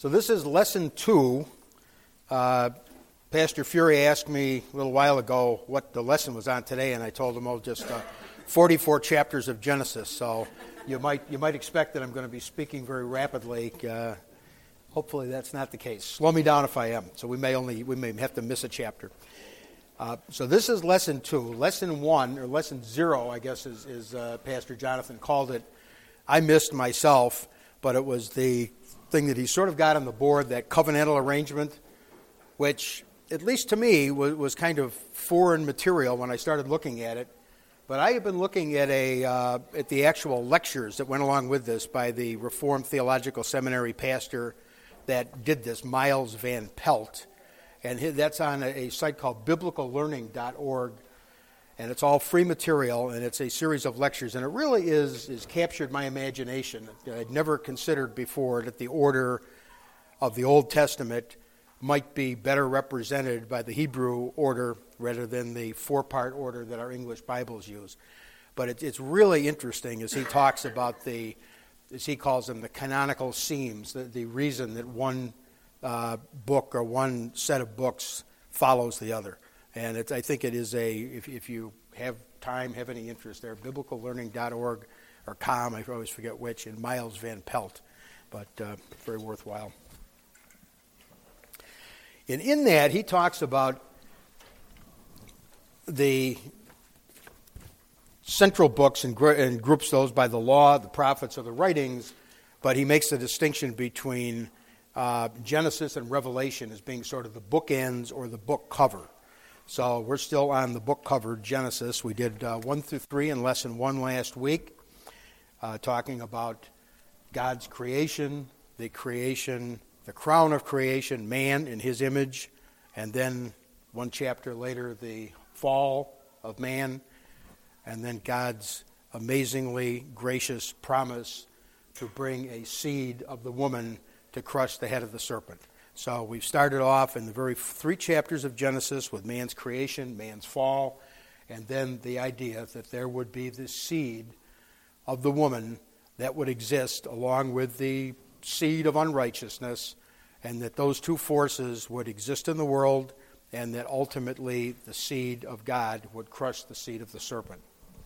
So this is lesson 2. Pastor Fury asked me a little while ago what the lesson was on today, and I told him, just 44 chapters of Genesis. So you might expect that I'm going to be speaking very rapidly. Hopefully that's not the case. Slow me down if I am. So we may have to miss a chapter. So this is lesson 2. Lesson 1, or lesson 0, I guess, is Pastor Jonathan called it. I missed myself, but it was the thing that he sort of got on the board, that covenantal arrangement, which, at least to me, was kind of foreign material when I started looking at it. But I have been looking at the actual lectures that went along with this by the Reformed Theological Seminary pastor that did this, Miles Van Pelt. And that's on a site called biblicallearning.org. And it's all free material, and it's a series of lectures. And it really is captured my imagination. I'd never considered before that the order of the Old Testament might be better represented by the Hebrew order rather than the four-part order that our English Bibles use. But it's really interesting as he talks about as he calls them, the canonical seams, the reason that one book or one set of books follows the other. And I think it is if you have time, have any interest there, biblicallearning.org or com, I always forget which, and Miles Van Pelt, but very worthwhile. And in that, he talks about the central books and groups those by the law, the prophets, or the writings, but he makes a distinction between Genesis and Revelation as being sort of the bookends or the book cover. So we're still on the book cover, Genesis. We did 1 through 3 in lesson 1 last week, talking about God's creation, the crown of creation, man in his image, and then one chapter later, the fall of man, and then God's amazingly gracious promise to bring a seed of the woman to crush the head of the serpent. So we've started off in the very 3 chapters of Genesis with man's creation, man's fall, and then the idea that there would be this seed of the woman that would exist along with the seed of unrighteousness, and that those two forces would exist in the world, and that ultimately the seed of God would crush the seed of the serpent.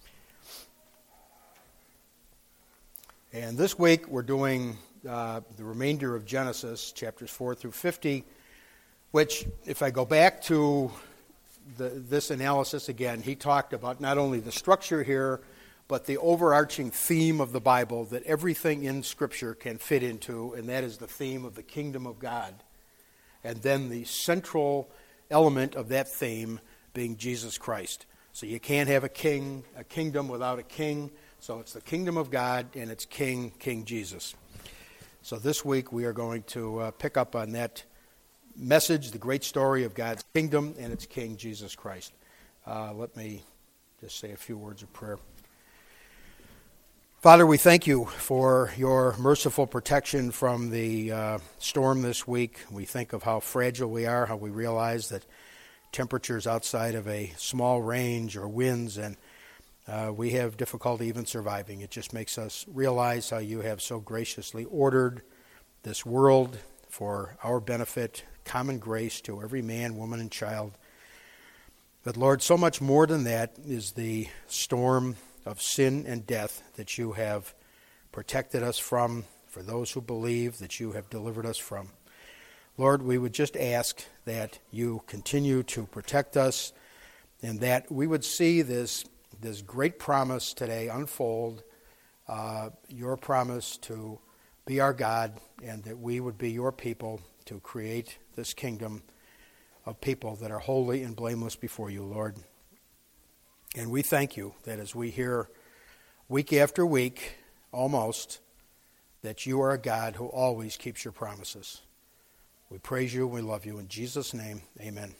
And this week we're doing the remainder of Genesis, chapters 4 through 50, which, if I go back to this analysis again, he talked about not only the structure here, but the overarching theme of the Bible that everything in Scripture can fit into, and that is the theme of the kingdom of God. And then the central element of that theme being Jesus Christ. So you can't have a kingdom without a king. So it's the kingdom of God, and it's King Jesus. So this week we are going to pick up on that message, the great story of God's kingdom and its King, Jesus Christ. Let me just say a few words of prayer. Father, we thank you for your merciful protection from the storm this week. We think of how fragile we are, how we realize that temperatures outside of a small range or winds, and we have difficulty even surviving. It just makes us realize how you have so graciously ordered this world for our benefit, common grace to every man, woman, and child. But Lord, so much more than that is the storm of sin and death that you have protected us from, for those who believe that you have delivered us from. Lord, we would just ask that you continue to protect us, and that we would see this great promise today unfold, your promise to be our God, and that we would be your people to create this kingdom of people that are holy and blameless before you, Lord. And we thank you that as we hear week after week, almost, that you are a God who always keeps your promises. We praise you and we love you. In Jesus' name, amen.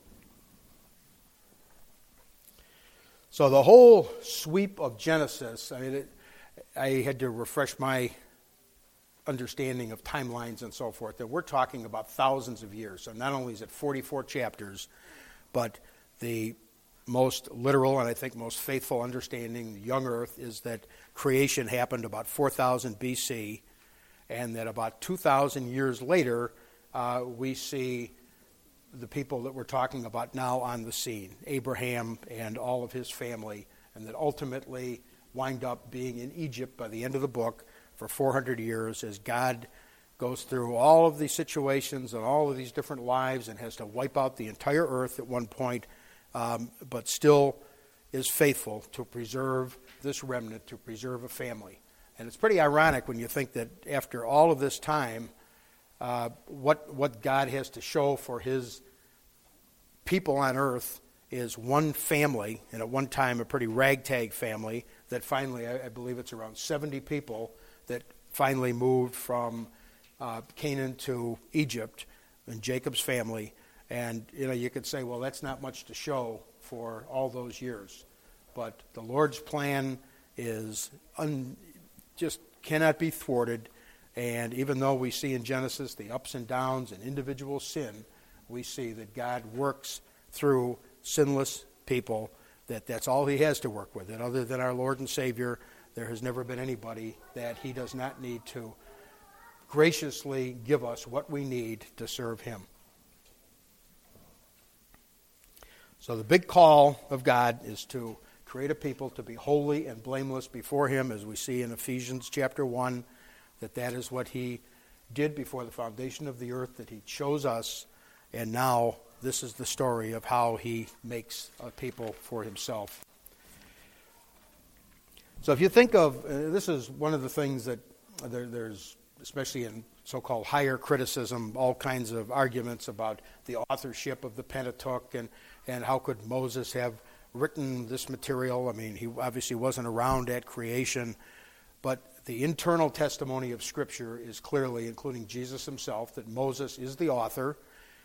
So the whole sweep of Genesis, I had to refresh my understanding of timelines and so forth, that we're talking about thousands of years. So not only is it 44 chapters, but the most literal and I think most faithful understanding, the young earth, is that creation happened about 4,000 BC, and that about 2,000 years later, we see the people that we're talking about now on the scene, Abraham and all of his family, and that ultimately wind up being in Egypt by the end of the book for 400 years as God goes through all of these situations and all of these different lives and has to wipe out the entire earth at one point, but still is faithful to preserve this remnant, to preserve a family. And it's pretty ironic when you think that after all of this time, what God has to show for his people on earth is one family, and at one time a pretty ragtag family, that finally, I believe it's around 70 people, that finally moved from Canaan to Egypt, and Jacob's family. And you could say, well, that's not much to show for all those years. But the Lord's plan is just cannot be thwarted. And even though we see in Genesis the ups and downs and individual sin, we see that God works through sinless people, that's all he has to work with. And other than our Lord and Savior, there has never been anybody that he does not need to graciously give us what we need to serve him. So the big call of God is to create a people to be holy and blameless before him, as we see in Ephesians chapter 1, that is what he did before the foundation of the earth, that he chose us, and now this is the story of how he makes a people for himself. So if you think of, this is one of the things that there's, especially in so-called higher criticism, all kinds of arguments about the authorship of the Pentateuch and how could Moses have written this material. I mean, he obviously wasn't around at creation, but the internal testimony of Scripture is clearly, including Jesus himself, that Moses is the author.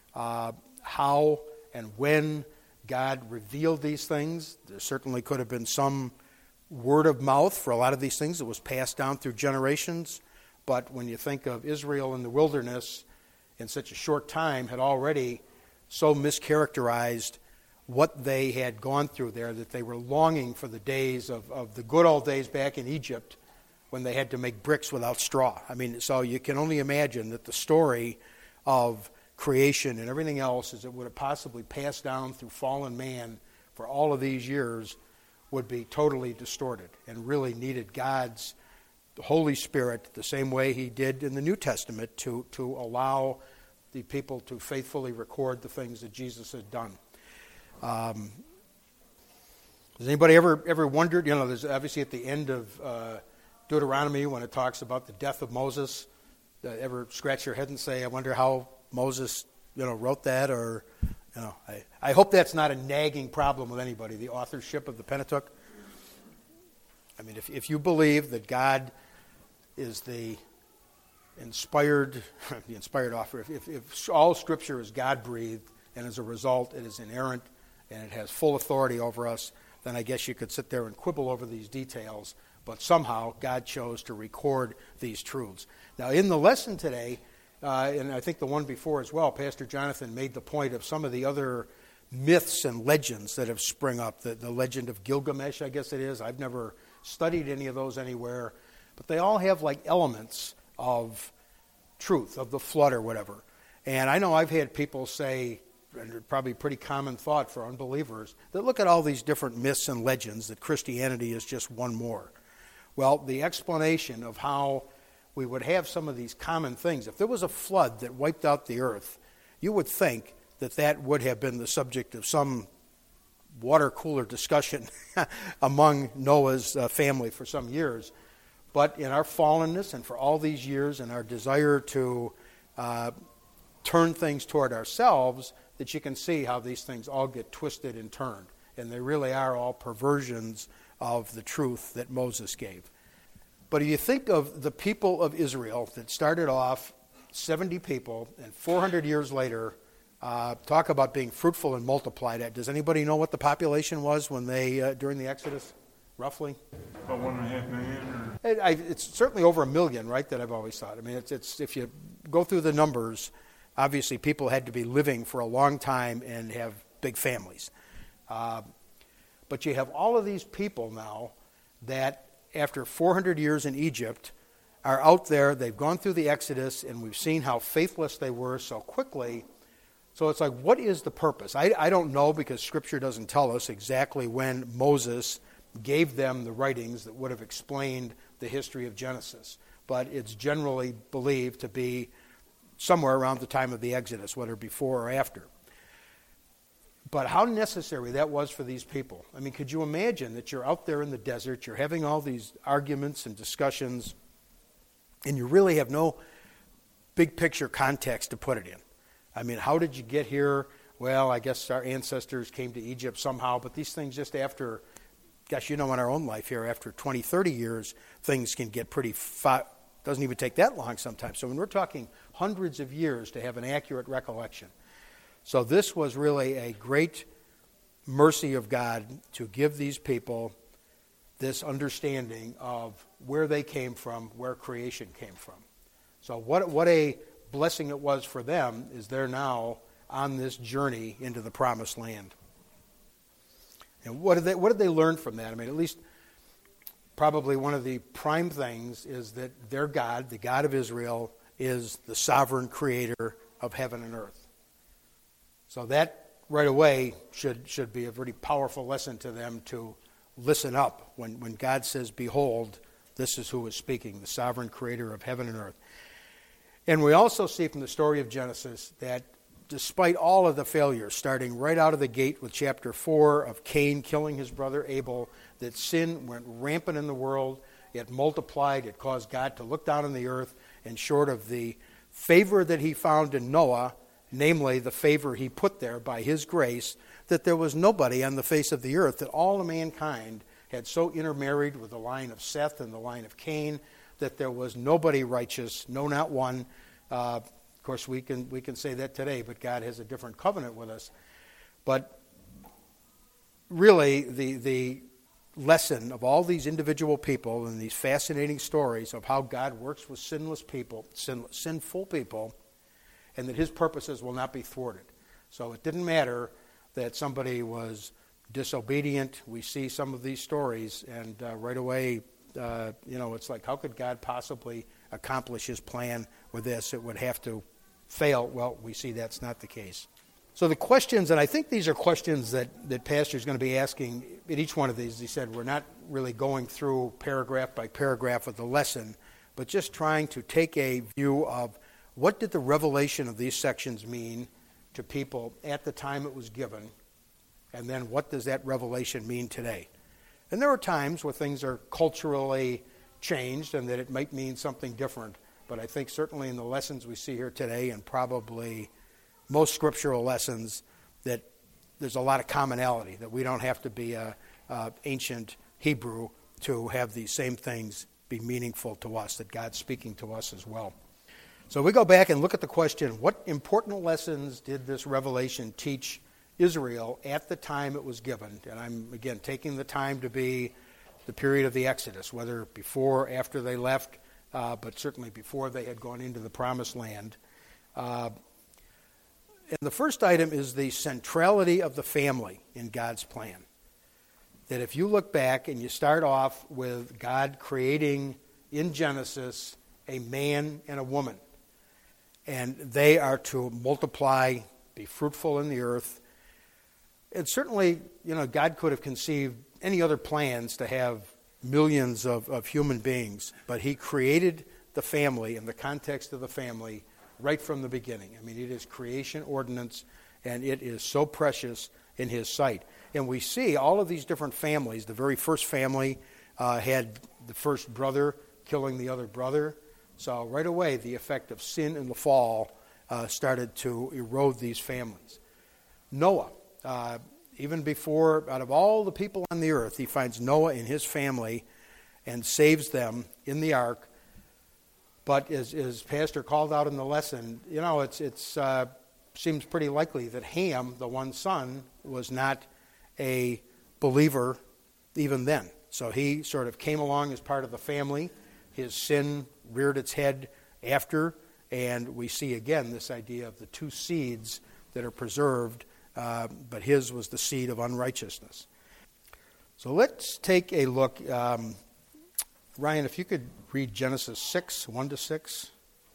How and when God revealed these things, there certainly could have been some word of mouth for a lot of these things that was passed down through generations. But when you think of Israel in the wilderness, in such a short time, had already so mischaracterized what they had gone through there that they were longing for the days of the good old days back in Egypt when they had to make bricks without straw. I mean, so you can only imagine that the story of creation and everything else as it would have possibly passed down through fallen man for all of these years would be totally distorted and really needed God's Holy Spirit the same way he did in the New Testament to allow the people to faithfully record the things that Jesus had done. Has anybody ever wondered, there's obviously at the end of Deuteronomy when it talks about the death of Moses, ever scratch your head and say, I wonder how Moses, wrote that, or, I hope that's not a nagging problem with anybody, the authorship of the Pentateuch. I mean, if you believe that God is the inspired author, if all Scripture is God-breathed, and as a result it is inerrant and it has full authority over us, then I guess you could sit there and quibble over these details, but somehow God chose to record these truths. Now, in the lesson today, and I think the one before as well, Pastor Jonathan made the point of some of the other myths and legends that have sprung up. The legend of Gilgamesh, I guess it is. I've never studied any of those anywhere, but they all have like elements of truth, of the flood or whatever. And I know I've had people say, and probably pretty common thought for unbelievers, that look at all these different myths and legends, that Christianity is just one more. Well, the explanation of how we would have some of these common things, if there was a flood that wiped out the earth, you would think that would have been the subject of some water cooler discussion among Noah's family for some years. But in our fallenness and for all these years and our desire to turn things toward ourselves, that you can see how these things all get twisted and turned. And they really are all perversions of the truth that Moses gave. But if you think of the people of Israel that started off 70 people, and 400 years later, talk about being fruitful and multiplied. Does anybody know what the population was when they during the Exodus, roughly? About 1.5 million? It's certainly over 1 million, right, that I've always thought. I mean, it's if you go through the numbers, obviously people had to be living for a long time and have big families. But you have all of these people now that after 400 years in Egypt are out there. They've gone through the Exodus, and we've seen how faithless they were so quickly. So it's like, what is the purpose? I don't know, because Scripture doesn't tell us exactly when Moses gave them the writings that would have explained the history of Genesis. But it's generally believed to be somewhere around the time of the Exodus, whether before or after. But how necessary that was for these people. I mean, could you imagine that you're out there in the desert, you're having all these arguments and discussions, and you really have no big picture context to put it in? I mean, how did you get here? Well, I guess our ancestors came to Egypt somehow, but these things just after, gosh, in our own life here, after 20, 30 years, things can get pretty, doesn't even take that long sometimes. So when we're talking hundreds of years to have an accurate recollection. So this was really a great mercy of God to give these people this understanding of where they came from, where creation came from. So what a blessing it was for them, is they're now on this journey into the promised land. And what did they learn from that? I mean, at least probably one of the prime things is that their God, the God of Israel, is the sovereign creator of heaven and earth. So that right away should be a pretty powerful lesson to them to listen up when God says, "Behold, this is who is speaking, the sovereign creator of heaven and earth." And we also see from the story of Genesis that despite all of the failures, starting right out of the gate with chapter 4 of Cain killing his brother Abel, that sin went rampant in the world, it multiplied, it caused God to look down on the earth, and short of the favor that he found in Noah, namely the favor he put there by his grace, that there was nobody on the face of the earth, that all of mankind had so intermarried with the line of Seth and the line of Cain, that there was nobody righteous, no, not one. Of course, we can say that today, but God has a different covenant with us. But really, the lesson of all these individual people and these fascinating stories of how God works with sinless people, sinful people, and that his purposes will not be thwarted. So it didn't matter that somebody was disobedient. We see some of these stories, and right away, it's like, how could God possibly accomplish his plan with this? It would have to fail. Well, we see that's not the case. So the questions, and I think these are questions that Pastor is going to be asking at each one of these. He said we're not really going through paragraph by paragraph of the lesson, but just trying to take a view of what did the revelation of these sections mean to people at the time it was given, and then what does that revelation mean today? And there are times where things are culturally changed and that it might mean something different, but I think certainly in the lessons we see here today, and probably most scriptural lessons, that there's a lot of commonality, that we don't have to be ancient Hebrew to have these same things be meaningful to us, that God's speaking to us as well. So we go back and look at the question, what important lessons did this revelation teach Israel at the time it was given? And I'm, again, taking the time to be the period of the Exodus, whether before or after they left, but certainly before they had gone into the promised land. And the first item is the centrality of the family in God's plan. That if you look back and you start off with God creating in Genesis a man and a woman, and they are to multiply, be fruitful in the earth. And certainly, God could have conceived any other plans to have millions of human beings, but he created the family in the context of the family right from the beginning. I mean, it is creation ordinance, and it is so precious in his sight. And we see all of these different families. The very first family had the first brother killing the other brother. So right away, the effect of sin and the fall started to erode these families. Noah, even before, out of all the people on the earth, he finds Noah and his family and saves them in the ark. But as Pastor called out in the lesson, it seems pretty likely that Ham, the one son, was not a believer even then. So he sort of came along as part of the family. His sin reared its head after, and we see again this idea of the two seeds that are preserved, but his was the seed of unrighteousness. So let's take a look. Ryan, if you could read Genesis 6, 1-6.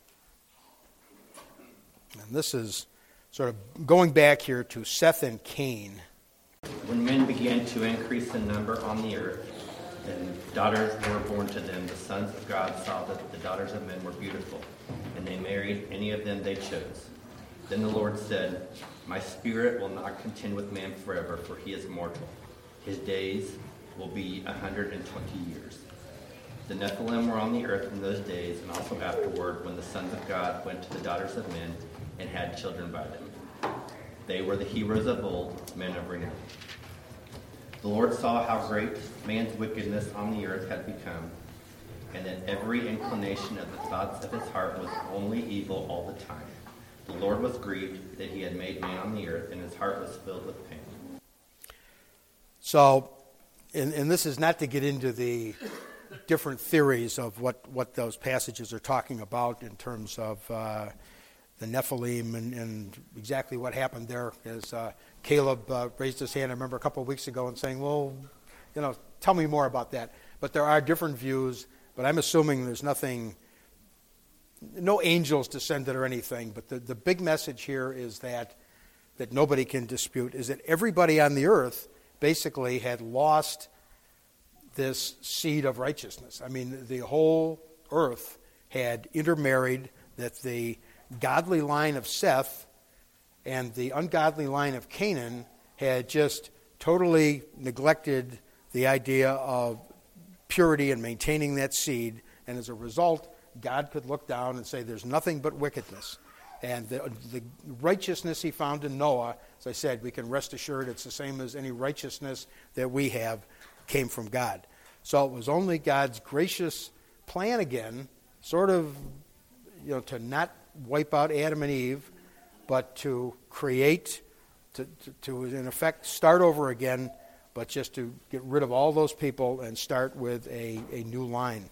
And this is sort of going back here to Seth and Cain. When men began to increase in number on the earth, and daughters were born to them, the sons of God saw that the daughters of men were beautiful, and they married any of them they chose. Then the Lord said, My spirit will not contend with man forever, for he is mortal. His days will be 120 years. The Nephilim were on the earth in those days, and also afterward, when the sons of God went to the daughters of men and had children by them. They were the heroes of old, men of renown. The Lord saw how great man's wickedness on the earth had become, and that every inclination of the thoughts of his heart was only evil all the time. The Lord was grieved that he had made man on the earth, and his heart was filled with pain. So, and this is not to get into the different theories of what those passages are talking about in terms of the Nephilim and exactly what happened there. As Caleb raised his hand, I remember a couple of weeks ago, and saying, well, tell me more about that. But there are different views, but I'm assuming there's no angels descended or anything. But the big message here is that nobody can dispute, is that everybody on the earth basically had lost this seed of righteousness. I mean, the whole earth had intermarried, that the godly line of Seth and the ungodly line of Canaan had just totally neglected the idea of purity and maintaining that seed, and as a result, God could look down and say there's nothing but wickedness. And the righteousness he found in Noah, as I said, we can rest assured it's the same as any righteousness that we have, came from God. So it was only God's gracious plan again, sort of, to not wipe out Adam and Eve, but to create, to in effect start over again, but just to get rid of all those people and start with a new line.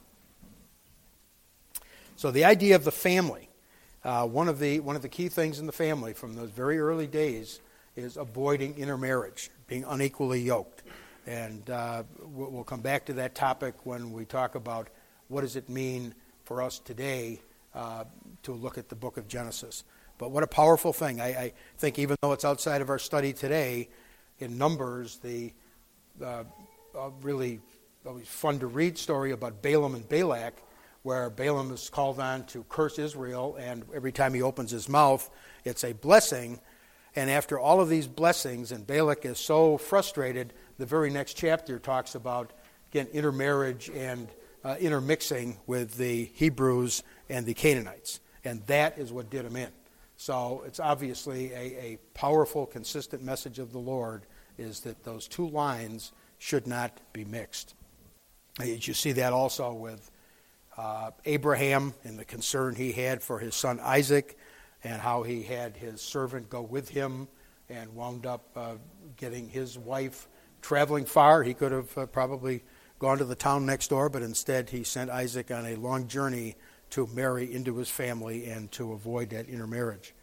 So the idea of the family, one of the key things in the family from those very early days is avoiding intermarriage, being unequally yoked. And we'll come back to that topic when we talk about what does it mean for us today to look at the book of Genesis. But what a powerful thing. I think even though it's outside of our study today, in Numbers, the really always fun to read story about Balaam and Balak, where Balaam is called on to curse Israel, and every time he opens his mouth, it's a blessing. And after all of these blessings, and Balak is so frustrated, the very next chapter talks about, again, intermarriage and intermixing with the Hebrews and the Canaanites. And that is what did him in. So it's obviously a powerful, consistent message of the Lord, is that those two lines should not be mixed. You see that also with Abraham and the concern he had for his son Isaac, and how he had his servant go with him and wound up getting his wife traveling far. He could have probably gone to the town next door, but instead he sent Isaac on a long journey to marry into his family and to avoid that intermarriage.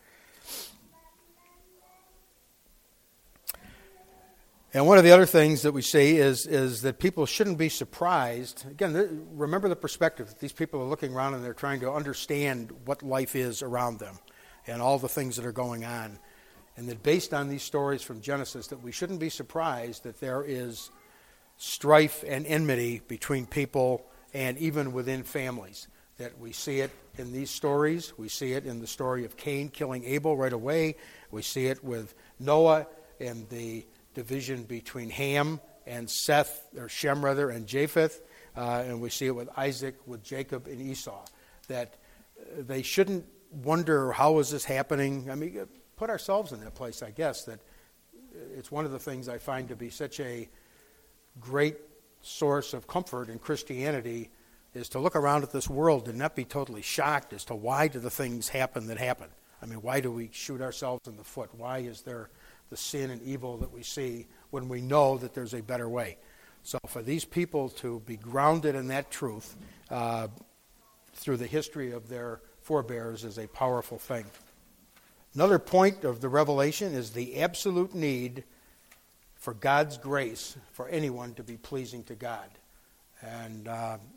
And one of the other things that we see is that people shouldn't be surprised. Again, remember the perspective. These people are looking around and they're trying to understand what life is around them and all the things that are going on. And that based on these stories from Genesis, that we shouldn't be surprised that there is strife and enmity between people and even within families. That we see it in these stories. We see it in the story of Cain killing Abel right away. We see it with Noah and the division between Ham and Seth, or Shem rather, and Japheth. And we see it with Isaac, with Jacob and Esau. That they shouldn't wonder, how is this happening? I mean, put ourselves in that place, I guess. That it's one of the things I find to be such a great source of comfort in Christianity, is to look around at this world and not be totally shocked as to why do the things happen that happen. I mean, why do we shoot ourselves in the foot? Why is there the sin and evil that we see when we know that there's a better way? So for these people to be grounded in that truth through the history of their forebears is a powerful thing. Another point of the revelation is the absolute need for God's grace for anyone to be pleasing to God. And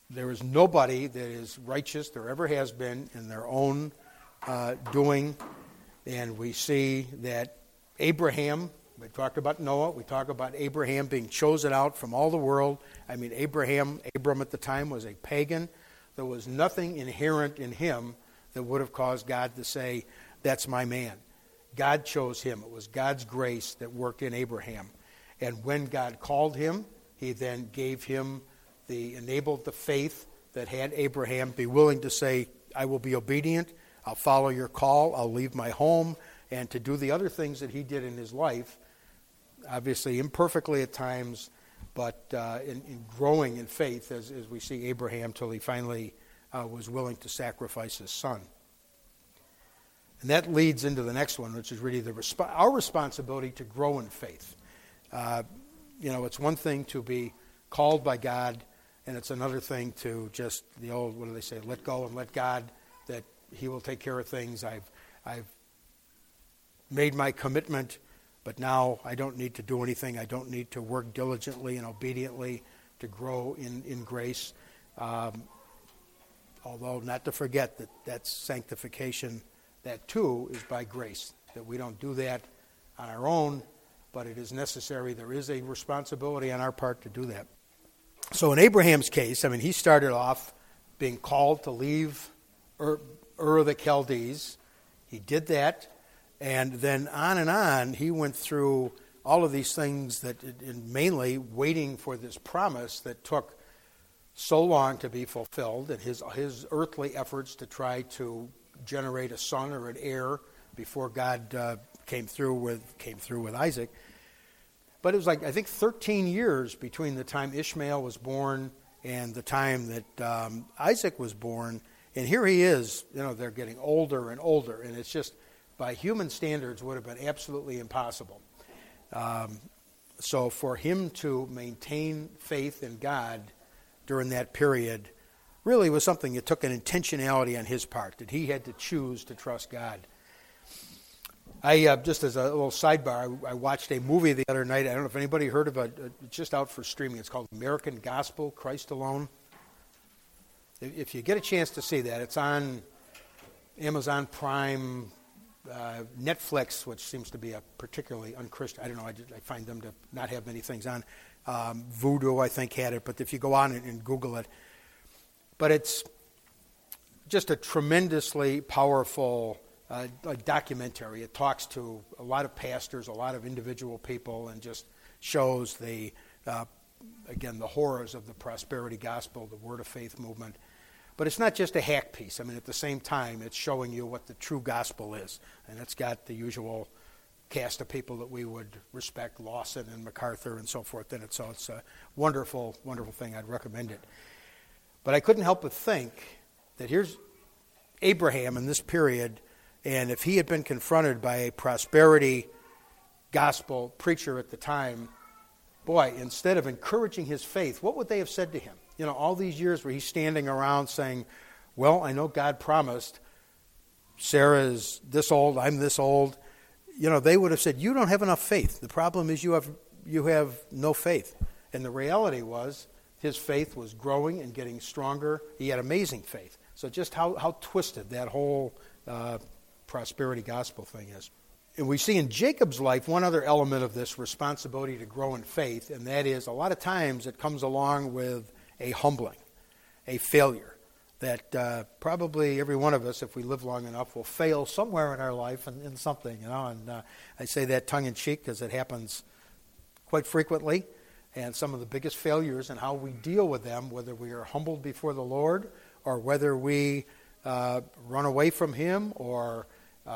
there is nobody that is righteous, there ever has been, in their own doing. And we see that Abraham, we talked about Noah, we talk about Abraham being chosen out from all the world. I mean, Abram at the time was a pagan. There was nothing inherent in him that would have caused God to say, that's my man. God chose him. It was God's grace that worked in Abraham. And when God called him, he then enabled the faith that had Abraham be willing to say, I will be obedient, I'll follow your call, I'll leave my home, and to do the other things that he did in his life, obviously imperfectly at times, but in growing in faith as we see Abraham till he finally was willing to sacrifice his son. And that leads into the next one, which is really our responsibility to grow in faith. It's one thing to be called by God, and it's another thing to just the old, what do they say, let go and let God, that he will take care of things. I've made my commitment, but now I don't need to do anything. I don't need to work diligently and obediently to grow in grace. Although not to forget that that's sanctification. That too is by grace, that we don't do that on our own, but it is necessary. There is a responsibility on our part to do that. So in Abraham's case, he started off being called to leave Ur of the Chaldees. He did that, and then on, he went through all of these things that, mainly waiting for this promise that took so long to be fulfilled, and his earthly efforts to try to generate a son or an heir before God came through with Isaac. But it was I think 13 years between the time Ishmael was born and the time that Isaac was born. And here he is, they're getting older and older, and it's just, by human standards, would have been absolutely impossible. So for him to maintain faith in God during that period really was something that took an intentionality on his part, that he had to choose to trust God. Just as a little sidebar, I watched a movie the other night. I don't know if anybody heard of it. It's just out for streaming. It's called American Gospel, Christ Alone. If you get a chance to see that, it's on Amazon Prime, Netflix, which seems to be a particularly unchristian. I don't know. I find them to not have many things on. Vudu, I think, had it. But if you go on and Google it. But it's just a tremendously powerful documentary. It talks to a lot of pastors, a lot of individual people, and just shows the horrors of the prosperity gospel, the word of faith movement. But it's not just a hack piece. At the same time, it's showing you what the true gospel is. And it's got the usual cast of people that we would respect, Lawson and MacArthur and so forth in it. So it's a wonderful, wonderful thing. I'd recommend it. But I couldn't help but think that here's Abraham in this period, and if he had been confronted by a prosperity gospel preacher at the time, boy, instead of encouraging his faith, what would they have said to him? All these years where he's standing around saying, well, I know God promised Sarah is this old, I'm this old. They would have said, you don't have enough faith. The problem is you have no faith. And the reality was, his faith was growing and getting stronger. He had amazing faith. So just how twisted that whole prosperity gospel thing is. And we see in Jacob's life one other element of this responsibility to grow in faith, and that is a lot of times it comes along with a humbling, a failure, that probably every one of us, if we live long enough, will fail somewhere in our life in something. And I say that tongue-in-cheek because it happens quite frequently. And some of the biggest failures and how we deal with them, whether we are humbled before the Lord or whether we run away from Him or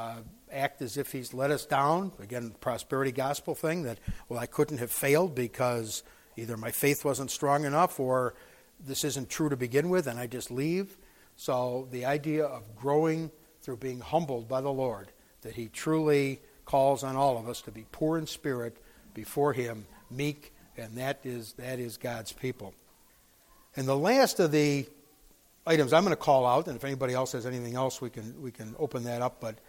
act as if He's let us down. Again, the prosperity gospel thing that, I couldn't have failed because either my faith wasn't strong enough or this isn't true to begin with and I just leave. So the idea of growing through being humbled by the Lord, that He truly calls on all of us to be poor in spirit before Him, meek, and that is God's people. And the last of the items I'm going to call out, and if anybody else has anything else, we can open that up. But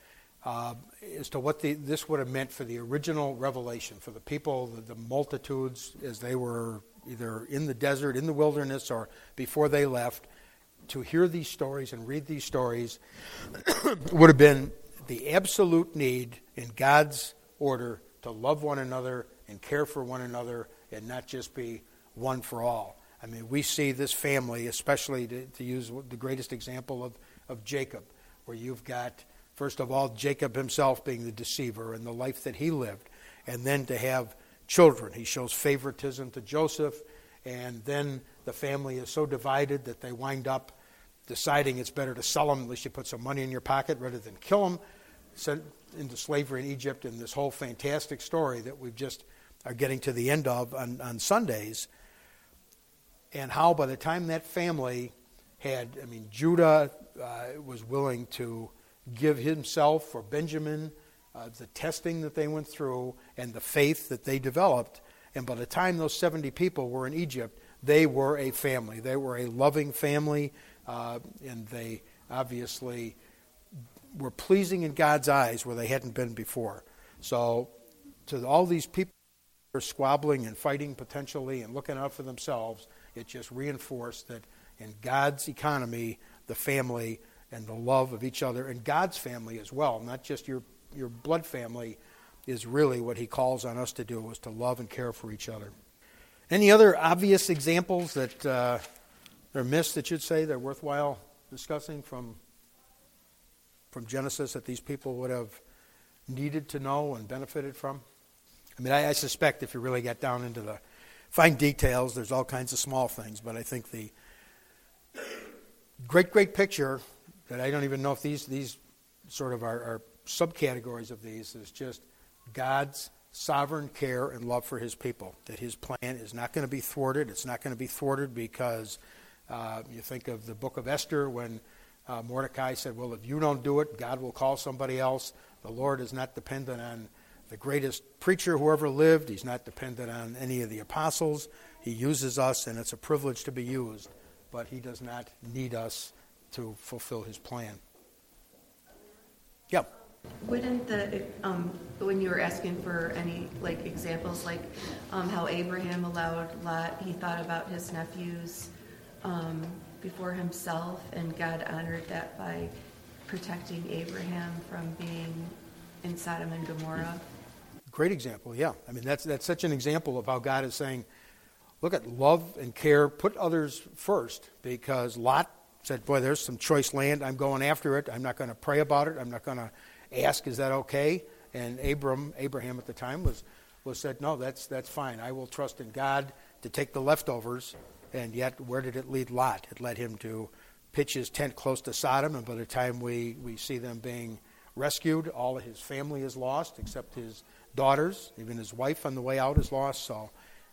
as to what this would have meant for the original revelation, for the people, the multitudes as they were either in the desert, in the wilderness, or before they left, to hear these stories and read these stories would have been the absolute need in God's order to love one another and care for one another and not just be one for all. I mean, we see this family, especially to use the greatest example of Jacob, where you've got, first of all, Jacob himself being the deceiver and the life that he lived, and then to have children. He shows favoritism to Joseph, and then the family is so divided that they wind up deciding it's better to sell them, at least you put some money in your pocket, rather than kill them, sent into slavery in Egypt, and this whole fantastic story that we've just are getting to the end of on Sundays. And how by the time that family had, Judah was willing to give himself for Benjamin, the testing that they went through and the faith that they developed. And by the time those 70 people were in Egypt, they were a family. They were a loving family, and they obviously were pleasing in God's eyes where they hadn't been before. So to all these people who are squabbling and fighting potentially and looking out for themselves, it just reinforced that in God's economy, the family and the love of each other, and God's family as well, not just your blood family, is really what he calls on us to do, is to love and care for each other. Any other obvious examples that are missed, that you'd say, that are worthwhile discussing from Genesis that these people would have needed to know and benefited from? I suspect if you really get down into the fine details, there's all kinds of small things, but I think the great picture that I don't even know if these sort of are subcategories of these is just God's sovereign care and love for his people, that his plan is not going to be thwarted. It's not going to be thwarted because you think of the book of Esther when Mordecai said, well, if you don't do it, God will call somebody else. The Lord is not dependent on the greatest preacher who ever lived. He's not dependent on any of the apostles. He uses us, and it's a privilege to be used, but he does not need us to fulfill his plan. Yeah. Wouldn't when you were asking for any examples, how Abraham allowed Lot, he thought about his nephews before himself, and God honored that by protecting Abraham from being in Sodom and Gomorrah? Great example, yeah. That's such an example of how God is saying, look at love and care, put others first, because Lot said, boy, there's some choice land, I'm going after it, I'm not going to pray about it, I'm not going to ask, is that okay? And Abraham at the time was said, no, that's fine, I will trust in God to take the leftovers. And yet, where did it lead Lot? It led him to pitch his tent close to Sodom, and by the time we see them being rescued, all of his family is lost, except his daughters. Even his wife on the way out is lost. So,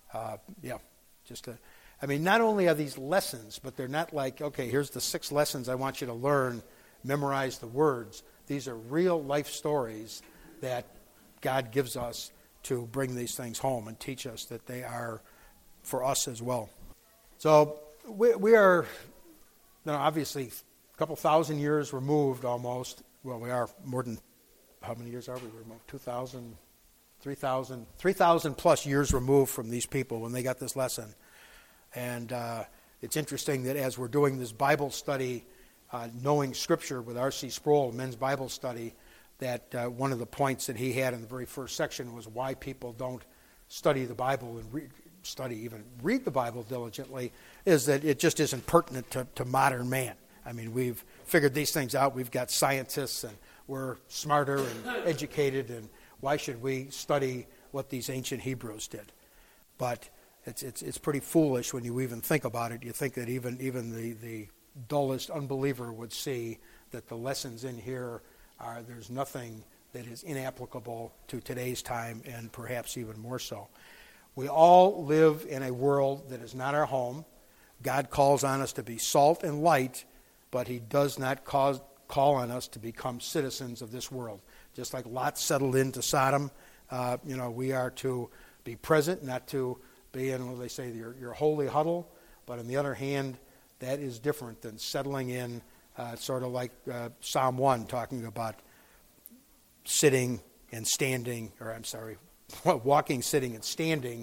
not only are these lessons, but they're not like, okay, here's the 6 lessons I want you to learn, memorize the words. These are real life stories that God gives us to bring these things home and teach us that they are for us as well. So we are, obviously, a couple thousand years removed almost. Well, we are more than, how many years are we removed? 2,000, 3,000 plus years removed from these people when they got this lesson. And it's interesting that as we're doing this Bible study, knowing Scripture with R.C. Sproul, men's Bible study, that one of the points that he had in the very first section was why people don't study the Bible and read the Bible diligently, is that it just isn't pertinent to modern man. We've figured these things out. We've got scientists, and we're smarter and educated, and why should we study what these ancient Hebrews did? But it's pretty foolish when you even think about it. You think that even the dullest unbeliever would see that the lessons in here there's nothing that is inapplicable to today's time, and perhaps even more so. We all live in a world that is not our home. God calls on us to be salt and light, but he does not call on us to become citizens of this world. Just like Lot settled into Sodom, we are to be present, not to be in, what they say, your holy huddle. But on the other hand, that is different than settling in, sort of like Psalm 1, talking about sitting and standing, walking, sitting, and standing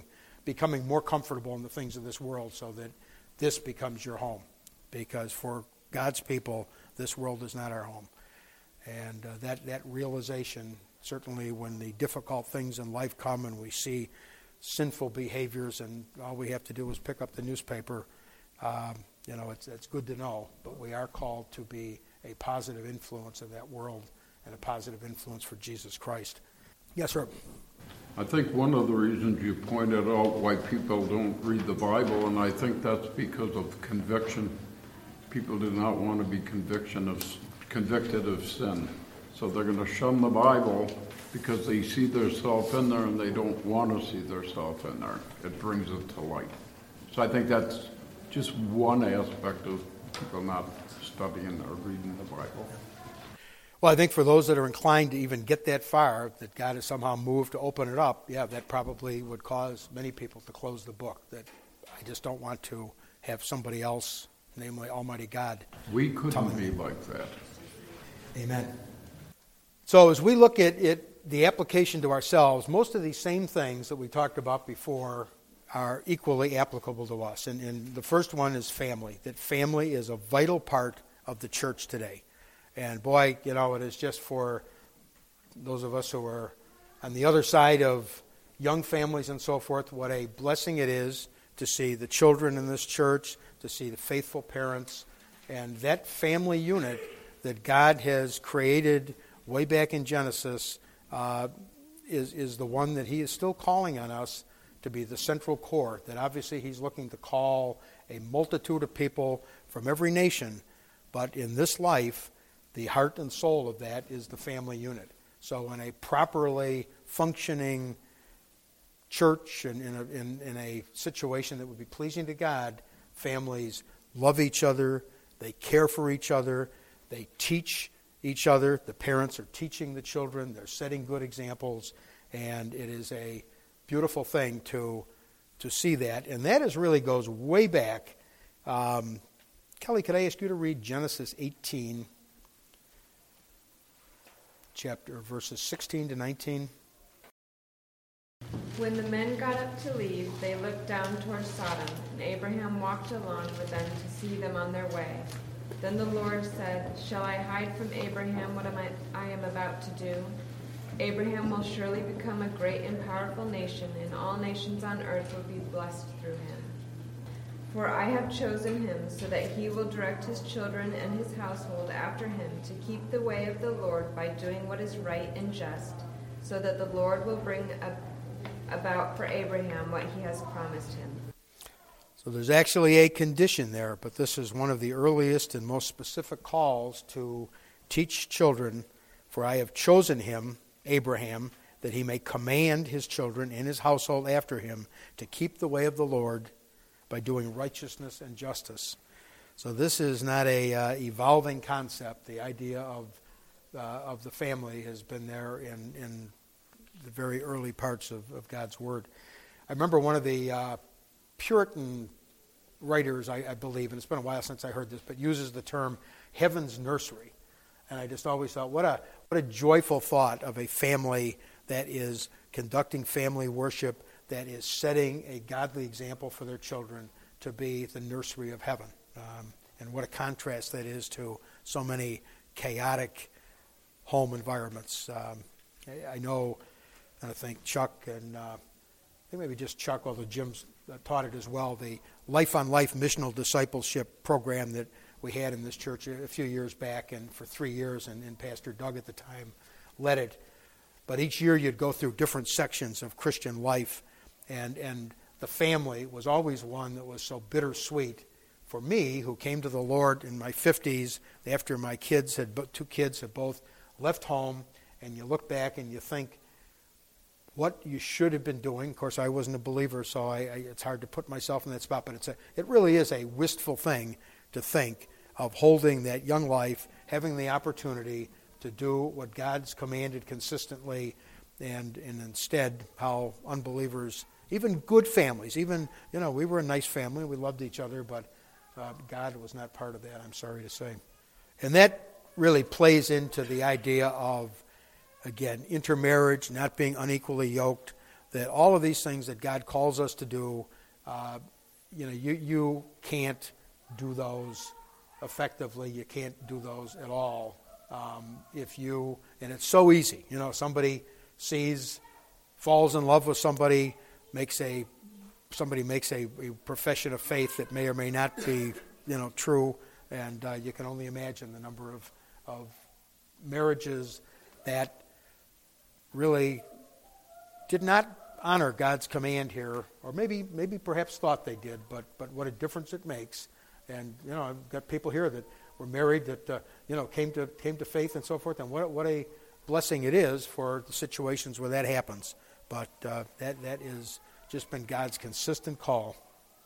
becoming more comfortable in the things of this world so that this becomes your home. Because for God's people, this world is not our home. And that realization, certainly when the difficult things in life come and we see sinful behaviors and all we have to do is pick up the newspaper, it's good to know. But we are called to be a positive influence in that world and a positive influence for Jesus Christ. Yes, sir. I think one of the reasons you pointed out why people don't read the Bible, and I think that's because of conviction. People do not want to be convicted of sin. So they're going to shun the Bible because they see themselves in there and they don't want to see themselves in there. It brings it to light. So I think that's just one aspect of people not studying or reading the Bible. Well, I think for those that are inclined to even get that far, that God has somehow moved to open it up, that probably would cause many people to close the book, that I just don't want to have somebody else, namely Almighty God. We couldn't be like that. Amen. So as we look at it, the application to ourselves, most of these same things that we talked about before are equally applicable to us. And the first one is family, that family is a vital part of the church today. And boy, it is just for those of us who are on the other side of young families and so forth, what a blessing it is to see the children in this church, to see the faithful parents, and that family unit that God has created way back in Genesis is the one that He is still calling on us to be the central core, that obviously He's looking to call a multitude of people from every nation, but in this life, the heart and soul of that is the family unit. So in a properly functioning church and in a situation that would be pleasing to God, families love each other, they care for each other, they teach each other. The parents are teaching the children, they're setting good examples, and it is a beautiful thing to see that. And that really goes way back. Kelly, could I ask you to read Genesis 18, verses 16 to 19? When the men got up to leave, they looked down toward Sodom, and Abraham walked along with them to see them on their way. Then the Lord said, "Shall I hide from Abraham what I am about to do? Abraham will surely become a great and powerful nation, and all nations on earth will be blessed through him. For I have chosen him so that he will direct his children and his household after him to keep the way of the Lord by doing what is right and just, so that the Lord will bring about for Abraham what he has promised him." So there's actually a condition there, but this is one of the earliest and most specific calls to teach children, "For I have chosen him," Abraham, "that he may command his children and his household after him to keep the way of the Lord by doing righteousness and justice." So this is not a evolving concept. The idea of the family has been there in the very early parts of God's Word. I remember one of the Puritan writers, I believe, and it's been a while since I heard this, but uses the term heaven's nursery. And I just always thought, what a joyful thought of a family that is conducting family worship, that is setting a godly example for their children to be the nursery of heaven. And what a contrast that is to so many chaotic home environments. I know, and I think Chuck and I think maybe just Chuck, although Jim's taught it as well, the Life on Life missional discipleship program that we had in this church a few years back, and for 3 years, and Pastor Doug at the time led it. But each year you'd go through different sections of Christian life, and the family was always one that was so bittersweet for me, who came to the Lord in my 50s after my two kids had both left home, and you look back and you think what you should have been doing. Of course, I wasn't a believer, so it's hard to put myself in that spot, but it really is a wistful thing to think of holding that young life, having the opportunity to do what God's commanded consistently, and instead how unbelievers, even good families, even, we were a nice family, we loved each other, but God was not part of that, I'm sorry to say. And that really plays into the idea of, again, intermarriage, not being unequally yoked, that all of these things that God calls us to do, you can't do those effectively. You can't do those at all. And it's so easy. Somebody falls in love with somebody, somebody makes a profession of faith that may or may not be, true, and you can only imagine the number of marriages that really did not honor God's command here, or maybe perhaps thought they did, but what a difference it makes. And I've got people here that were married that came to faith and so forth, and what a blessing it is for the situations where that happens. But that is just been God's consistent call.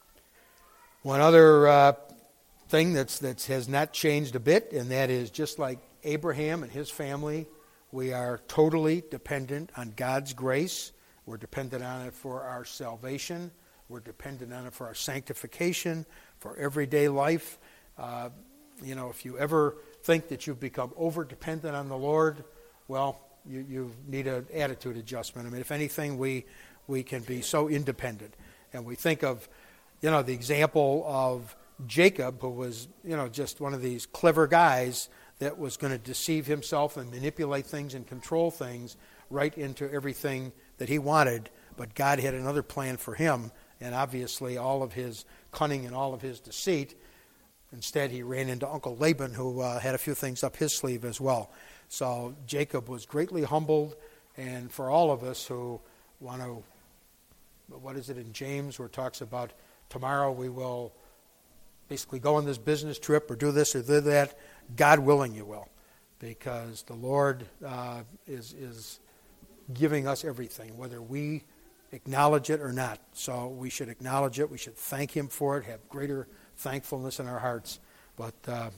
One other thing that has not changed a bit, and that is just like Abraham and his family, we are totally dependent on God's grace. We're dependent on it for our salvation. We're dependent on it for our sanctification, for everyday life. If you ever think that you've become over-dependent on the Lord, well, you need an attitude adjustment. I mean, if anything, we can be so independent. And we think of, the example of Jacob, who was, just one of these clever guys that was going to deceive himself and manipulate things and control things right into everything that he wanted. But God had another plan for him, and obviously all of his cunning and all of his deceit, instead he ran into Uncle Laban, who had a few things up his sleeve as well. So Jacob was greatly humbled, and for all of us who want to, what is it in James where it talks about tomorrow we will basically go on this business trip or do this or do that, God willing you will, because the Lord is giving us everything, whether we acknowledge it or not. So we should acknowledge it. We should thank Him for it, have greater thankfulness in our hearts. But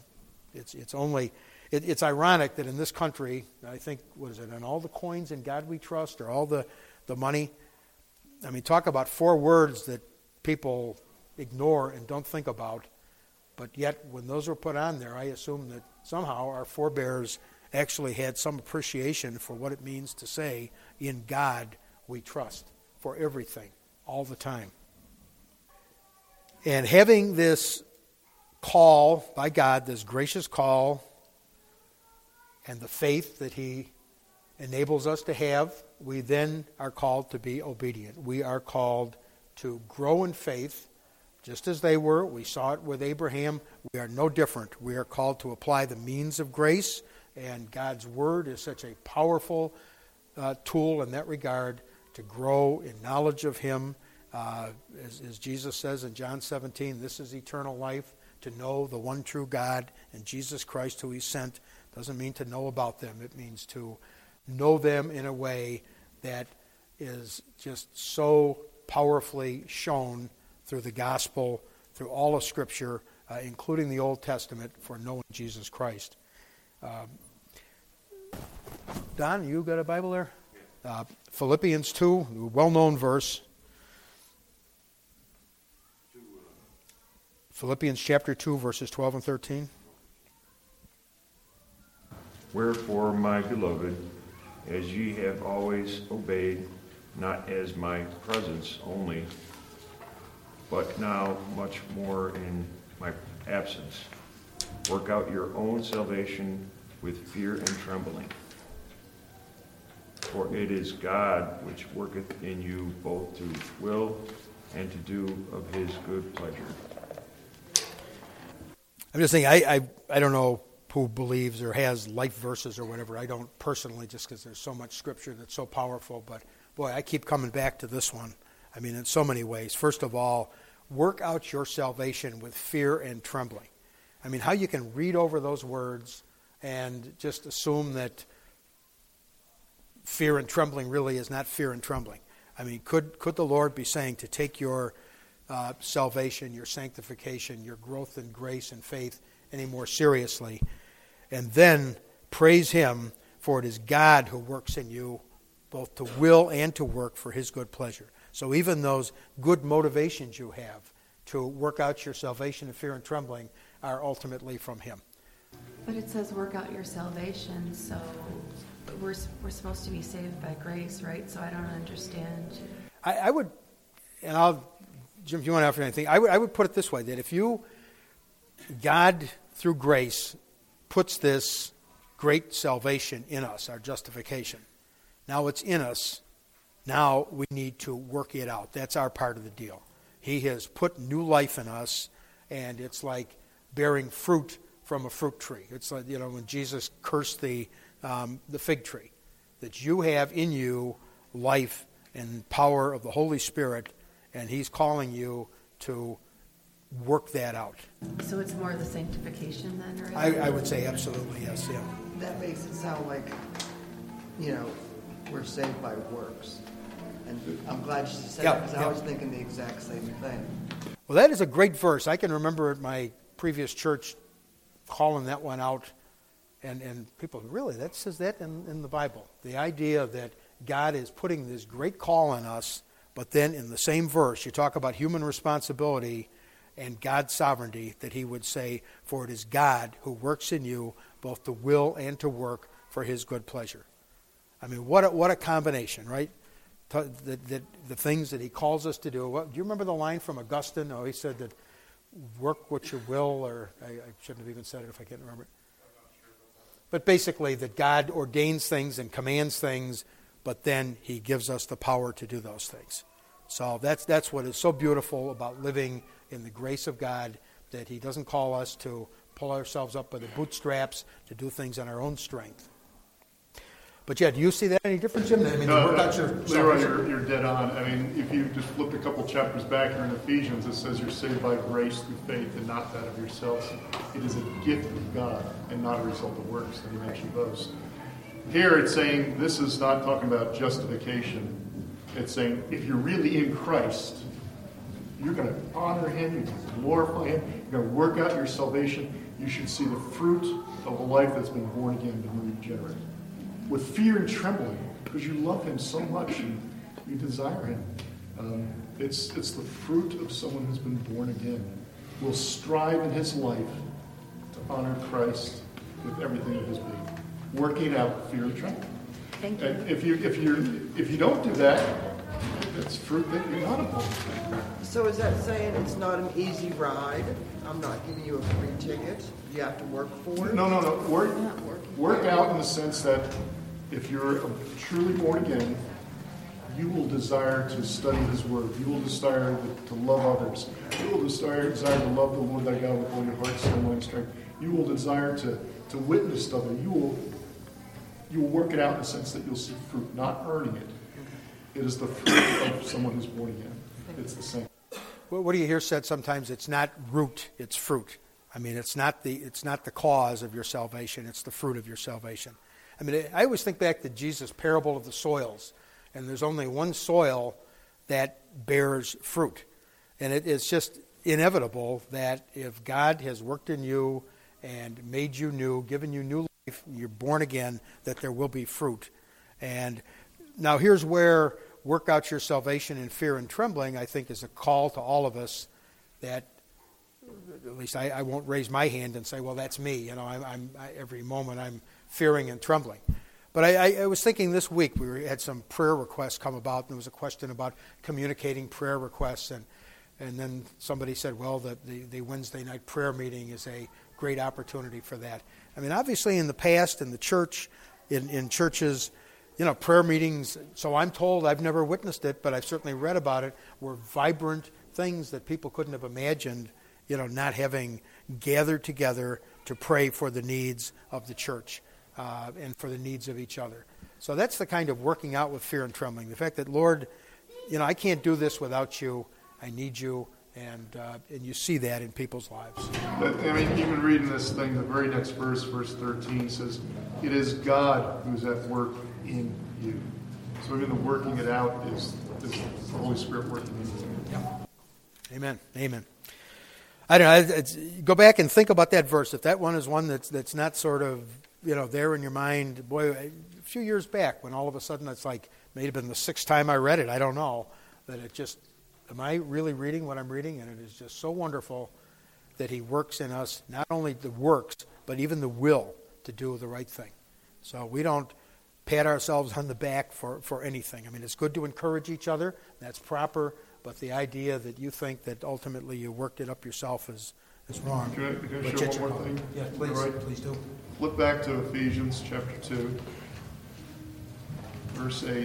it's ironic that in this country, I think, on all the coins in God we trust, or all the money, I mean, talk about 4 words that people ignore and don't think about. But yet, when those were put on there, I assume that somehow our forebears actually had some appreciation for what it means to say, in God we trust, for everything, all the time. And having this call by God, this gracious call, and the faith that He enables us to have, we then are called to be obedient. We are called to grow in faith, just as they were. We saw it with Abraham. We are no different. We are called to apply the means of grace, and God's Word is such a powerful tool in that regard to grow in knowledge of Him. As Jesus says in John 17, this is eternal life, to know the one true God and Jesus Christ who He sent. Doesn't mean to know about them. It means to know them in a way that is just so powerfully shown through the gospel, through all of Scripture, including the Old Testament, for knowing Jesus Christ. Don, you got a Bible there? Philippians 2, a well-known verse. Philippians chapter 2, verses 12 and 13. Wherefore, my beloved, as ye have always obeyed, not as my presence only, but now much more in my absence, work out your own salvation with fear and trembling. For it is God which worketh in you both to will and to do of His good pleasure. I'm just saying, I don't know who believes or has life verses or whatever. I don't personally, just because there's so much Scripture that's so powerful. But, boy, I keep coming back to this one. I mean, in so many ways. First of all, work out your salvation with fear and trembling. I mean, how you can read over those words and just assume that fear and trembling really is not fear and trembling. I mean, could the Lord be saying to take your salvation, your sanctification, your growth in grace and faith any more seriously, and then praise Him, for it is God who works in you both to will and to work for His good pleasure. So even those good motivations you have to work out your salvation in fear and trembling are ultimately from Him. But it says work out your salvation, so we're supposed to be saved by grace, right? So I don't understand. I would, and Jim, if you want to offer anything, I would put it this way, that if God, through grace, puts this great salvation in us, our justification. Now it's in us. Now we need to work it out. That's our part of the deal. He has put new life in us, and it's like bearing fruit from a fruit tree. It's like, when Jesus cursed the fig tree, that you have in you life and power of the Holy Spirit, and He's calling you to work that out. So it's more the sanctification then, or I would say absolutely yes. Yeah. That makes it sound like, we're saved by works. And I'm glad you said that, because I was thinking the exact same thing. Well, that is a great verse. I can remember at my previous church calling that one out, and people, really, that says that in the Bible. The idea that God is putting this great call on us, but then in the same verse, you talk about human responsibility and God's sovereignty, that He would say, for it is God who works in you both to will and to work for His good pleasure. I mean, what a combination, right? The things that He calls us to do. Do you remember the line from Augustine? He said that work what you will, or I shouldn't have even said it if I can't remember it. But basically that God ordains things and commands things, but then He gives us the power to do those things. So that's what is so beautiful about living in the grace of God, that He doesn't call us to pull ourselves up by the bootstraps to do things on our own strength. But yeah, do you see that any different, Jim? I mean, Leroy, you're dead on. I mean, if you just flip a couple chapters back here in Ephesians, it says you're saved by grace through faith and not that of yourselves. It is a gift of God and not a result of works, and He mentioned those. Here it's saying this is not talking about justification. It's saying if you're really in Christ, you're going to honor Him, you're going to glorify Him, you're going to work out your salvation. You should see the fruit of a life that's been born again, been regenerated. With fear and trembling, because you love Him so much and you desire Him. It's the fruit of someone who's been born again. Will strive in his life to honor Christ with everything of his being, working out fear and trembling. Thank you. And if you don't do that, that's fruit that you're not born again. So is that saying it's not an easy ride? I'm not giving you a free ticket. You have to work for it? No. Work out in the sense that if you're truly born again, you will desire to study His Word. You will desire to love others. You will desire to love the Lord thy God with all your heart, soul, mind, strength. You will desire to witness to others. You will work it out in the sense that you'll see fruit, not earning it. It is the fruit of someone who's born again. It's the same. What do you hear said sometimes? It's not root, it's fruit. I mean, it's not the cause of your salvation, it's the fruit of your salvation. I mean, I always think back to Jesus' parable of the soils, and there's only one soil that bears fruit. And it's just inevitable that if God has worked in you and made you new, given you new life, you're born again, that there will be fruit. And now here's where work out your salvation in fear and trembling, I think, is a call to all of us that, at least I won't raise my hand and say, well, that's me. Every moment I'm fearing and trembling. But I was thinking this week, we had some prayer requests come about, and there was a question about communicating prayer requests, and then somebody said, well, the Wednesday night prayer meeting is a great opportunity for that. I mean, obviously in the past, in the church, in churches, prayer meetings, so I'm told, I've never witnessed it, but I've certainly read about it, were vibrant things that people couldn't have imagined, not having gathered together to pray for the needs of the church and for the needs of each other. So that's the kind of working out with fear and trembling. The fact that, Lord, I can't do this without you. I need you, and you see that in people's lives. But, even reading this thing, the very next verse, verse 13, says, it is God who's at work in you. So even the working it out is the Holy Spirit working in you. Yeah. Amen. I don't know. Go back and think about that verse. If that one is one that's not sort of there in your mind, boy, a few years back when all of a sudden it's like, may have been the sixth time I read it. I don't know. That it just, am I really reading what I'm reading? And it is just so wonderful that He works in us, not only the works, but even the will to do the right thing. So we don't pat ourselves on the back for anything. I mean, it's good to encourage each other. That's proper. But the idea that you think that ultimately you worked it up yourself is wrong. Can I But share yet one you're more thing? Yeah, please. All right. Please do. Flip back to Ephesians chapter 2, verse 8.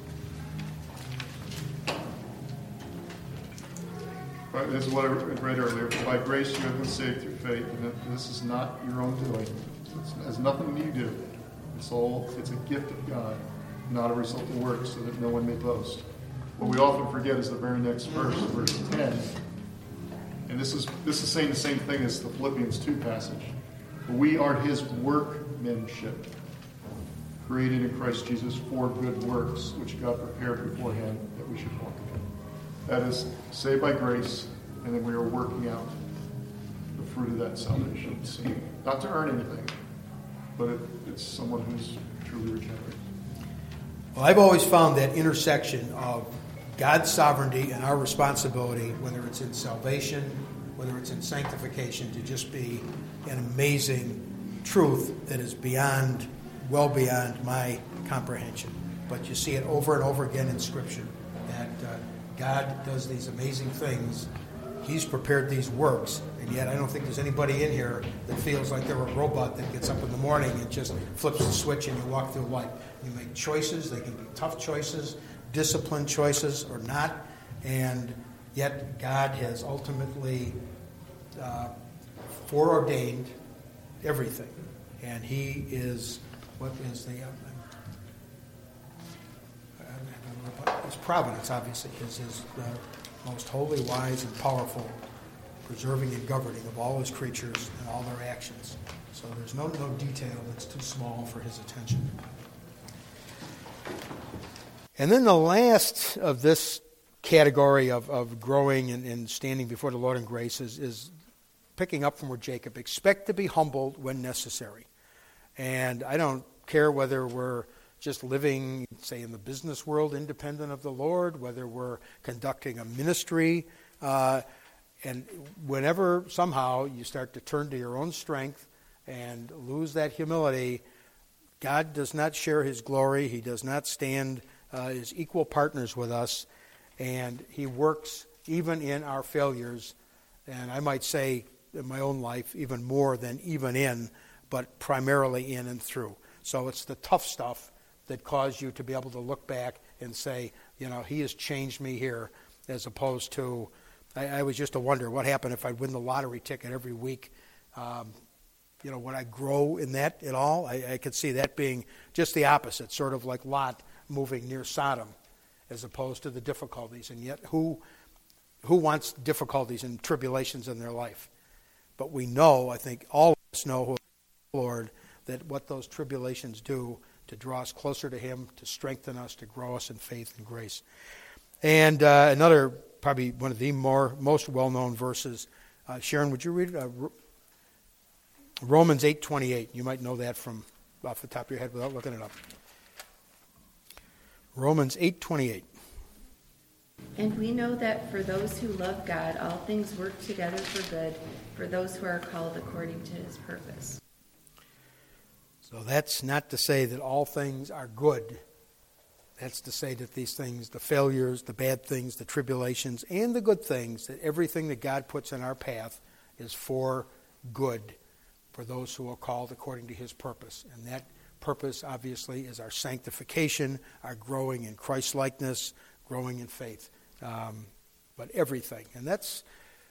Right, this is what I read earlier. By grace you have been saved through faith, and that this is not your own doing. It has nothing you do. It's a gift of God, not a result of works, so that no one may boast. What we often forget is the very next verse, verse 10. And this is saying the same thing as the Philippians 2 passage. We are his workmanship, created in Christ Jesus for good works, which God prepared beforehand that we should walk in. That is, saved by grace, and then we are working out the fruit of that salvation. So, not to earn anything, but it's someone who's truly regenerated. Well, I've always found that intersection of God's sovereignty and our responsibility, whether it's in salvation, whether it's in sanctification, to just be an amazing truth that is well beyond my comprehension. But you see it over and over again in Scripture, that God does these amazing things. He's prepared these works, and yet I don't think there's anybody in here that feels like they're a robot that gets up in the morning and just flips the switch and you walk through life. You make choices. They can be tough choices, disciplined choices, or not. And yet God has ultimately foreordained everything. And he is, what is the... His providence, obviously, is his most holy, wise, and powerful, preserving and governing of all his creatures and all their actions. So there's no detail that's too small for his attention. And then the last of this category of growing and standing before the Lord in grace is picking up from where Jacob, expect to be humbled when necessary. And I don't care whether we're just living, say, in the business world independent of the Lord, whether we're conducting a ministry, and whenever somehow you start to turn to your own strength and lose that humility, God does not share his glory. He does not stand as equal partners with us, and he works even in our failures, and I might say in my own life even more than even in, but primarily in and through. So it's the tough stuff that cause you to be able to look back and say, he has changed me here, as opposed to, I was just to wonder what happened if I win the lottery ticket every week. Would I grow in that at all? I could see that being just the opposite, sort of like Lot moving near Sodom, as opposed to the difficulties. And yet, who wants difficulties and tribulations in their life? But we know, I think all of us know, who the Lord, that what those tribulations do to draw us closer to him, to strengthen us, to grow us in faith and grace. And another, probably one of the most well-known verses, Sharon, would you read it? Romans 8:28. You might know that from off the top of your head without looking it up. Romans 8:28. And we know that for those who love God, all things work together for good, for those who are called according to his purpose. So that's not to say that all things are good. That's to say that these things, the failures, the bad things, the tribulations, and the good things, that everything that God puts in our path is for good, for those who are called according to his purpose. And that purpose, obviously, is our sanctification, our growing in Christ-likeness, growing in faith. But everything. And that's,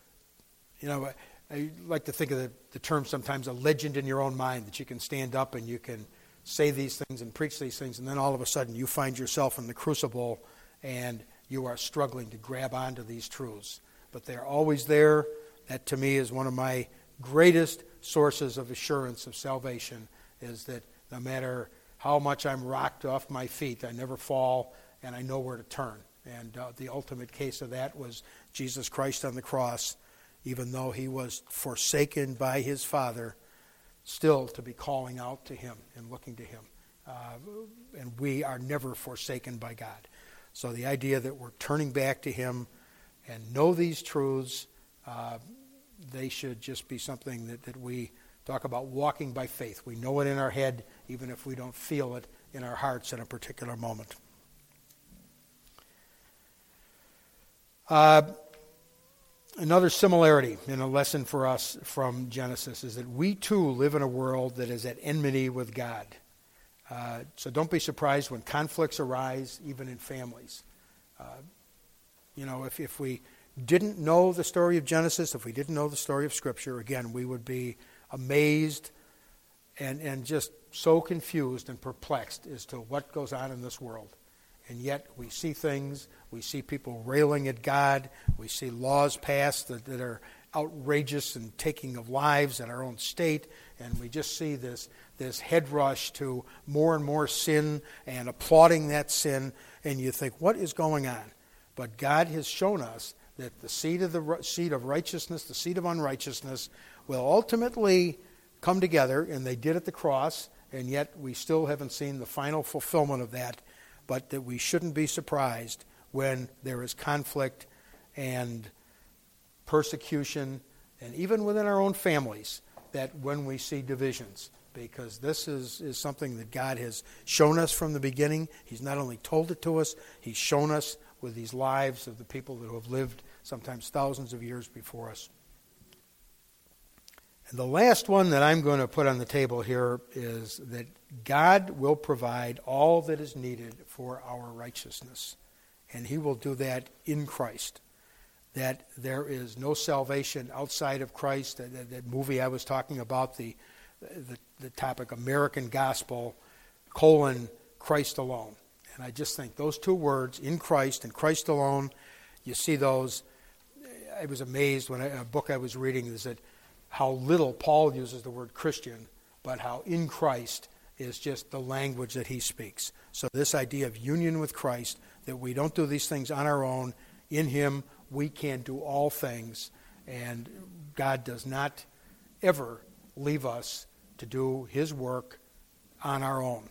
I like to think of the term sometimes a legend in your own mind, that you can stand up and you can say these things and preach these things, and then all of a sudden you find yourself in the crucible and you are struggling to grab onto these truths. But they're always there. That to me is one of my greatest sources of assurance of salvation, is that no matter how much I'm rocked off my feet, I never fall and I know where to turn. And the ultimate case of that was Jesus Christ on the cross. Even though he was forsaken by his Father, still to be calling out to him and looking to him. And we are never forsaken by God. So the idea that we're turning back to him and know these truths, they should just be something that we talk about walking by faith. We know it in our head, even if we don't feel it in our hearts in a particular moment. Another similarity in a lesson for us from Genesis is that we too live in a world that is at enmity with God. So don't be surprised when conflicts arise, even in families. If we didn't know the story of Genesis, if we didn't know the story of Scripture, again, we would be amazed and just so confused and perplexed as to what goes on in this world. And yet we see things, we see people railing at God, we see laws passed that are outrageous and taking of lives in our own state, and we just see this head rush to more and more sin and applauding that sin, and you think, what is going on? But God has shown us that the seed of righteousness, the seed of unrighteousness, will ultimately come together, and they did at the cross, and yet we still haven't seen the final fulfillment of that. But that we shouldn't be surprised when there is conflict and persecution, and even within our own families, that when we see divisions, because this is something that God has shown us from the beginning. He's not only told it to us, He's shown us with these lives of the people that have lived sometimes thousands of years before us. And the last one that I'm going to put on the table here is that God will provide all that is needed for our righteousness. And He will do that in Christ. That there is no salvation outside of Christ. That movie I was talking about, the topic American Gospel, Christ alone. And I just think those two words, in Christ and Christ alone, you see those. I was amazed when a book I was reading is that how little Paul uses the word Christian, but how in Christ is just the language that he speaks. So this idea of union with Christ, that we don't do these things on our own. In Him, we can do all things, and God does not ever leave us to do His work on our own.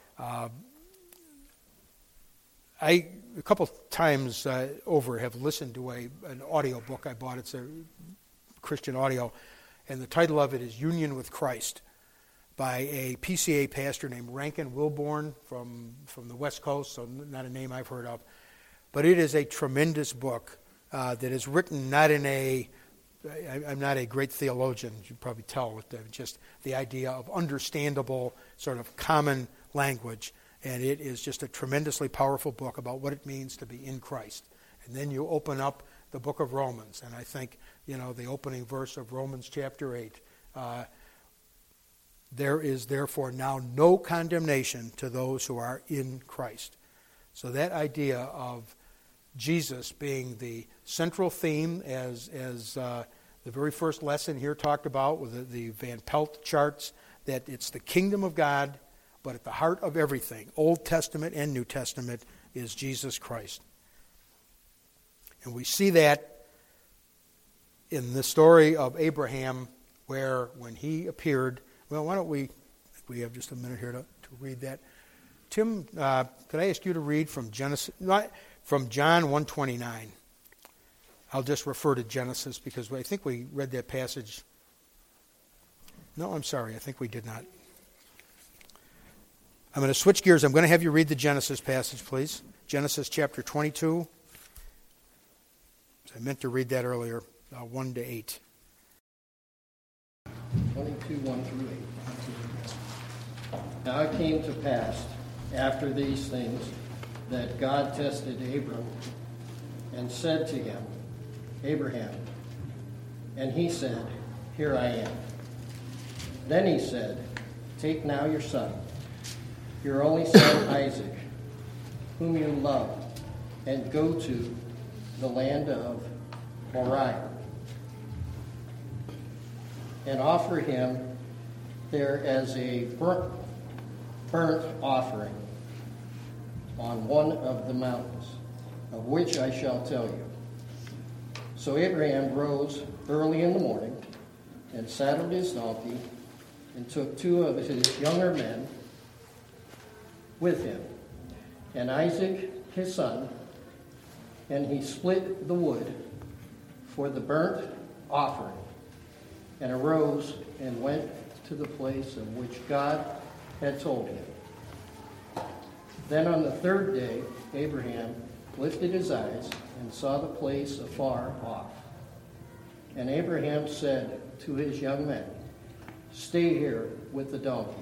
I, a couple times over, have listened to an audio book I bought. It's a Christian audio, and the title of it is Union with Christ, by a PCA pastor named Rankin Wilborn from the West Coast, so not a name I've heard of. But it is a tremendous book that is written not in I'm not a great theologian, as you probably tell, with just the idea of understandable sort of common language. And it is just a tremendously powerful book about what it means to be in Christ. And then you open up the book of Romans, and I think, the opening verse of Romans chapter 8, there is therefore now no condemnation to those who are in Christ. So that idea of Jesus being the central theme, as the very first lesson here talked about with the Van Pelt charts, that it's the kingdom of God, but at the heart of everything, Old Testament and New Testament, is Jesus Christ. And we see that in the story of Abraham, where when he appeared, well, why don't we have just a minute here to read that. Tim, could I ask you to read from John 1:29? I'll just refer to Genesis because I think we read that passage. No, I'm sorry, I think we did not. I'm going to switch gears. I'm going to have you read the Genesis passage, please. Genesis chapter 22. I meant to read that earlier, 1 to 8. 22, 1 through 8. Now it came to pass, after these things, that God tested Abram and said to him, Abraham. And he said, Here I am. Then he said, Take now your son, your only son Isaac, whom you love, and go to the land of Moriah, and offer him there as a burnt offering on one of the mountains, of which I shall tell you. So Abraham rose early in the morning and saddled his donkey and took 2 of his younger men with him, and Isaac his son, and he split the wood for the burnt offering, and arose and went to the place of which God had told him. Then on the third day, Abraham lifted his eyes and saw the place afar off. And Abraham said to his young men, "Stay here with the donkey.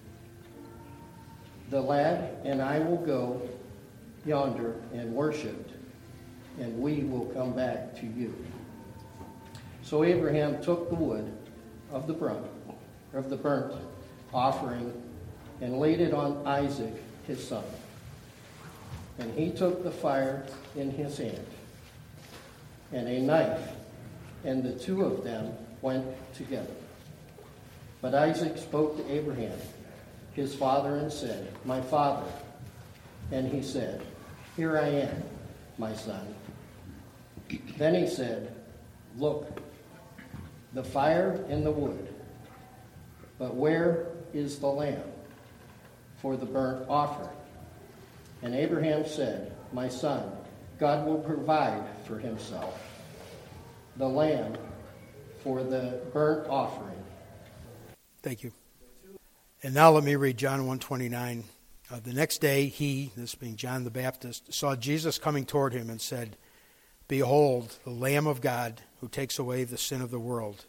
The lad and I will go yonder and worship, and we will come back to you." So Abraham took the wood of the burnt offering and laid it on Isaac his son. And he took the fire in his hand and a knife, and the two of them went together. But Isaac spoke to Abraham, his father, and said, "My father." And he said, "Here I am, my son." Then he said, "Look, the fire and the wood, but where is the lamb for the burnt offering?" And Abraham said, "My son, God will provide for himself the lamb for the burnt offering." Thank you. And now let me read John 1:29. The next day he, this being John the Baptist, saw Jesus coming toward him and said, "Behold, the Lamb of God who takes away the sin of the world."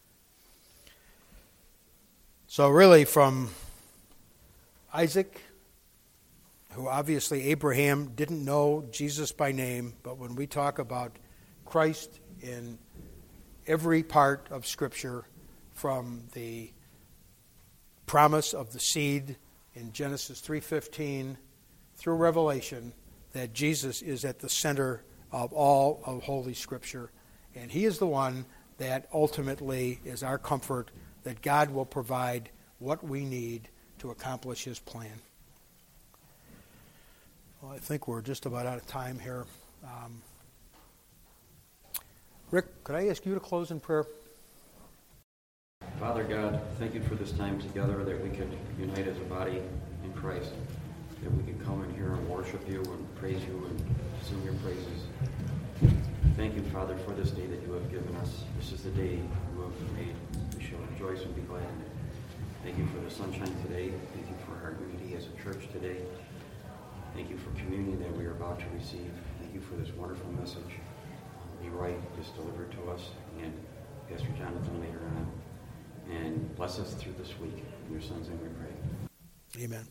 So really from Isaac, who obviously Abraham didn't know Jesus by name, but when we talk about Christ in every part of Scripture, from the promise of the seed in Genesis 3:15 through Revelation, that Jesus is at the center of all of Holy Scripture. And he is the one that ultimately is our comfort, that God will provide what we need to accomplish his plan. Well, I think we're just about out of time here. Rick, could I ask you to close in prayer? Father God, thank you for this time together, that we could unite as a body in Christ, that we could come in here and worship you and praise you and sing your praises. Thank you, Father, for this day that you have given us. This is the day you have made. We shall rejoice and be glad in it. Thank you for the sunshine today. Thank you for our unity as a church today. Thank you for communion that we are about to receive. Thank you for this wonderful message. Leroy just delivered to us, and Pastor Jonathan later on. And bless us through this week. In your son's name we pray. Amen.